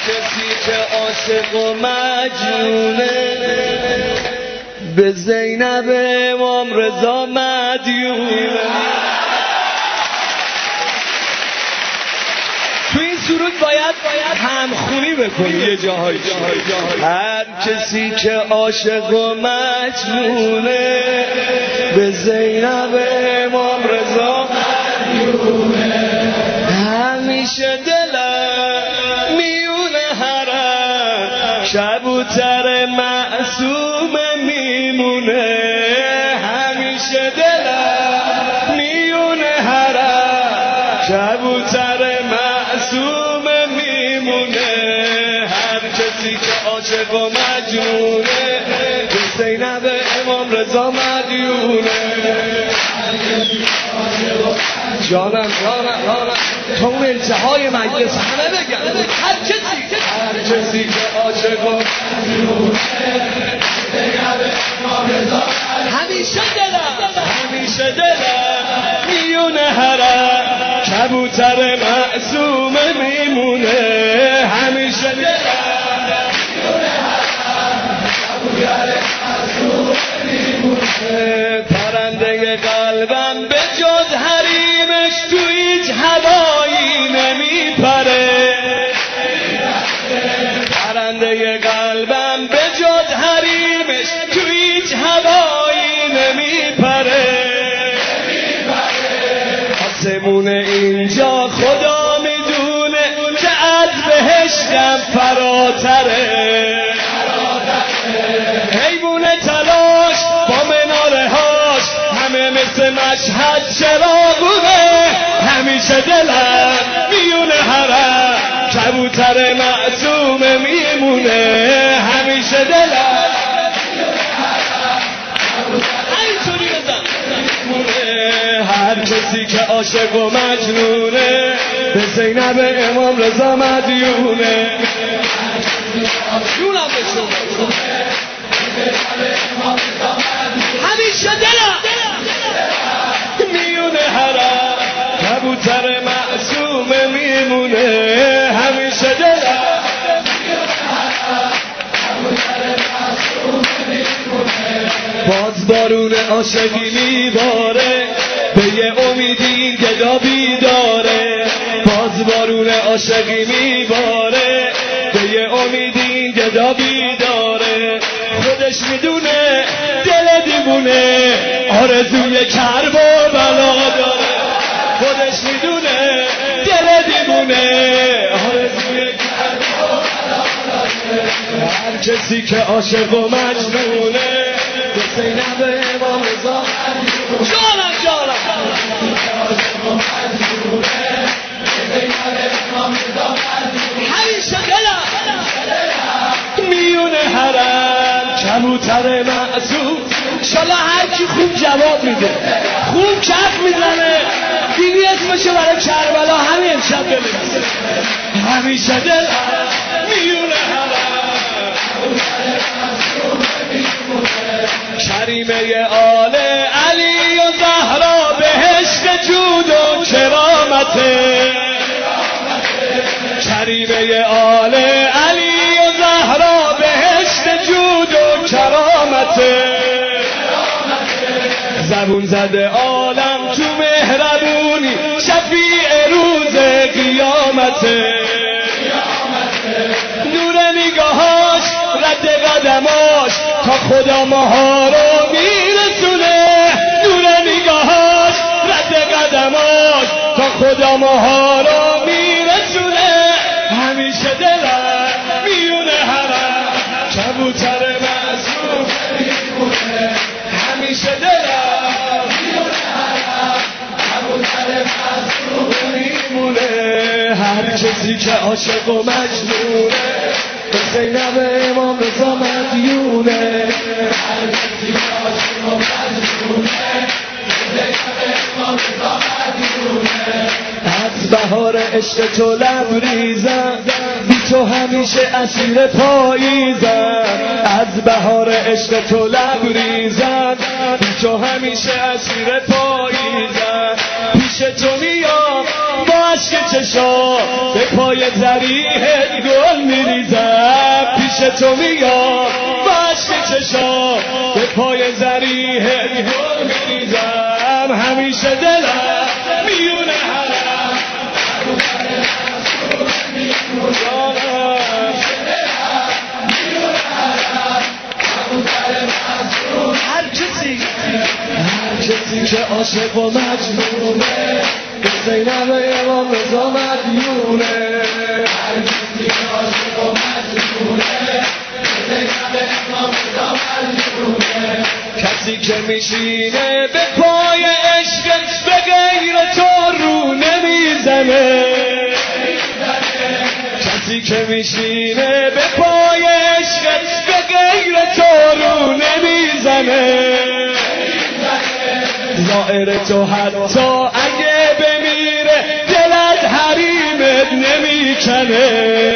کسی که عاشق و مجنونه به زینب امام رضا مدیونه. تو این سرود باید همخونی بکنی یه جاهای. هر کسی که عاشق و مجنونه به زینب امام رضا مدیونه. همیشه دلم میونه حرم کبوتر معصوم میمونه. همیشه دلم میونه حرم کبوتر معصوم میمونه. هر کسی که عاشق و مجنونه به زینب امام رضا مدیونه. جانم تا اون انتهای مجلس همه بگن هر کسی که عاشق و همیشه دلم میونه حرم کبوتر معصوم میمونه. همیشه دلم میونه حرم کبوتر معصوم میمونه. پرنده قلبم به جز حریمش تو هیچ هوایی نمیپره. پرنده قلبم به جز حریمش تو هیچ هوایی نمیپره. آسمون اینجا خدا میدونه که از بهشتم فراتره. حیوان تلاش با مناره هاش همه مثل مشهد چراغونه. همیشه دلم میونه حرم کبوتر معصوم میمونه. همیشه دلم اینطوری بزن میمونه. هر کسی که عاشق و مجنونه به زینب امام رضا مدیونه. جونم بشون همیشه دلم میونه حرم کبوتر معصوم میمونه. همیشه دلم باز بارون عاشقی میباره به یه امیدی گدا بیداره. باز بارون عاشقی میباره به یه امیدی گدا بیداره. خودش میدونه دل دیوونه آرزوی کرب و بلا داره. خودش میدونه دل دیوونه آرزوی کرب و بلا داره. هر کسی که عاشق و مجنونه به زینب امام رضا مدیونه. جانم همیشه دلم میونه حرم کبوتر معصوم. انشالله هر کی خوب جواب میده خوب کف میزنه دیدی اسمشو برای کربلا همین امشب بنویسه. همیشه دلم میونه حرم کریمه آل علی و زهرا بهشت جود و کرامته. کریمه آل علی و زهرا بهشت جود و کرامته. زبون زده عالم تو مهربونی شفیع روز قیامته. نور نگاهاش رد قدماش تا خدا ماها رو میرسونه. نور نگاهاش رد قدماش تا خدا ماها رو میرسونه. همیشه دلم میونه حرم کبوتر معصوم میمونه. همیشه دلم میونه حرم کبوتر معصوم میمونه. هر کسی که عاشق و مجنونه به زینب امام رضا مدیونه. هر کسی که عاشق و مجنونه به زینب امام رضا مدیونه. از بهار عشق تو لبریزم بی تو همیشه اسیر پاییزم. از بهار عشق تو لبریزم بی تو همیشه اسیر پاییزم. پیش تو میام با عشق چشا به پای ذریحت گل میریزم پیش تو میام با عشق چشا به پای ذریحت گل میریزم همیشه دلم میونه حرم هر کسی که عاشق و مجنونه به زینب امام رضا مدیونه هر کسی که عاشق و مجنونه به زینب امام رضا مدیونه کسی که میشینه به پای عشقش به غیر تو رو نمیزنه کسی که میشینه به پای عشقش به غیر تو رو نمیزنه ظاهر تو حتی اگه بمیره دلت حریمت نمیکنه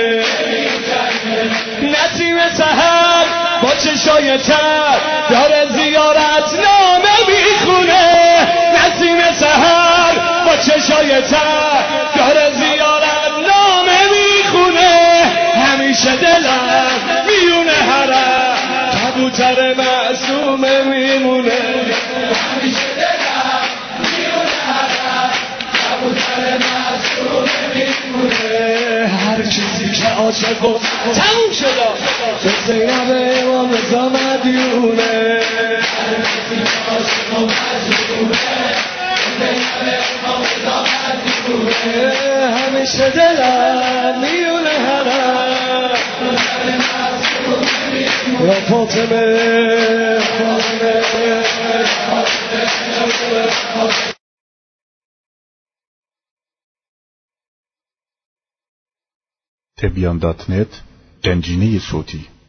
نسیم سحر با چشای تر داره زیارت نامه میخونه نسیم سحر با چشای تر داره زیارت نامه میخونه همیشه دلم میونه حرم کبوتر معصومه میمونه همیشه دلم میونه حرم کبوتر معصومه میمونه هر کسی که عاشق و تموم شده به زینب امام رضا مدیونه هر کسی که عاشق و مجنونه به زینب امام رضا مدیونه همیشه دلم میونه حرم یا فاطمه تبیان.net گنجینه صوتی